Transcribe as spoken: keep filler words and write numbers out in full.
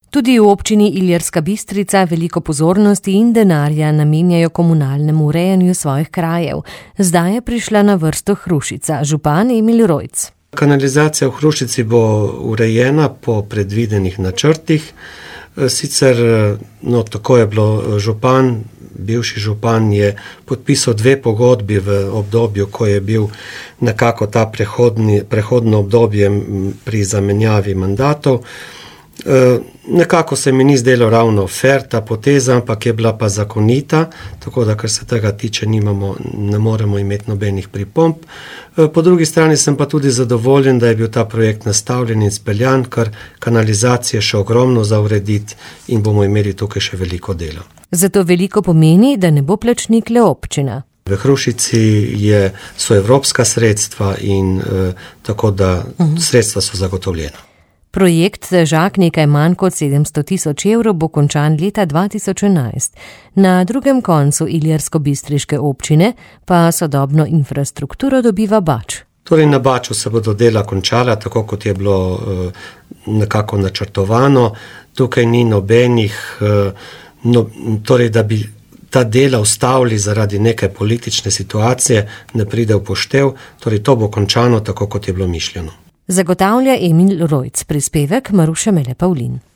Tudi v občini Ilirska Bistrica veliko pozornosti in denarja namenjajo komunalnemu urejanju svojih krajev. Zdaj je prišla na vrsto Hrušica, župan Emil Rojc. Kanalizacija v Hrušici bo urejena po predvidenih načrtih. Sicer, no, tako je bilo, župan, bivši župan je podpisal dve pogodbi v obdobju, ko je bil nekako ta prehodni, prehodno obdobje pri zamenjavi mandatov. E, nekako se mi ni zdelo ravno fair ta poteza, ampak je bila pa zakonita, tako da, kar se tega tiče, nimamo, ne moremo imeti nobenih pripomb. E, po drugi strani sem pa tudi zadovoljen, da je bil ta projekt nastavljen in speljan, ker kanalizacije še ogromno za urediti in bomo imeli tukaj še veliko dela. Zato veliko pomeni, da ne bo plačnik le občina. V Hrušici je, so evropska sredstva in e, tako da uh-huh. sredstva so zagotovljena. Projekt težak nekaj manj kot sedemsto tisoč evrov bo končan leta dva tisoč enajst. Na drugem koncu ilirsko-bistriške občine pa sodobno infrastrukturo dobiva Bač. Torej na Baču se bodo dela končala, tako kot je bilo uh, nekako načrtovano. Tukaj ni nobenih, uh, no, torej da bi ta dela ustavili zaradi neke politične situacije, ne pride v poštev, torej to bo končano tako, kot je bilo mišljeno. Zagotavlja Emil Rojc, prispevek Maruše Mele Pavlin.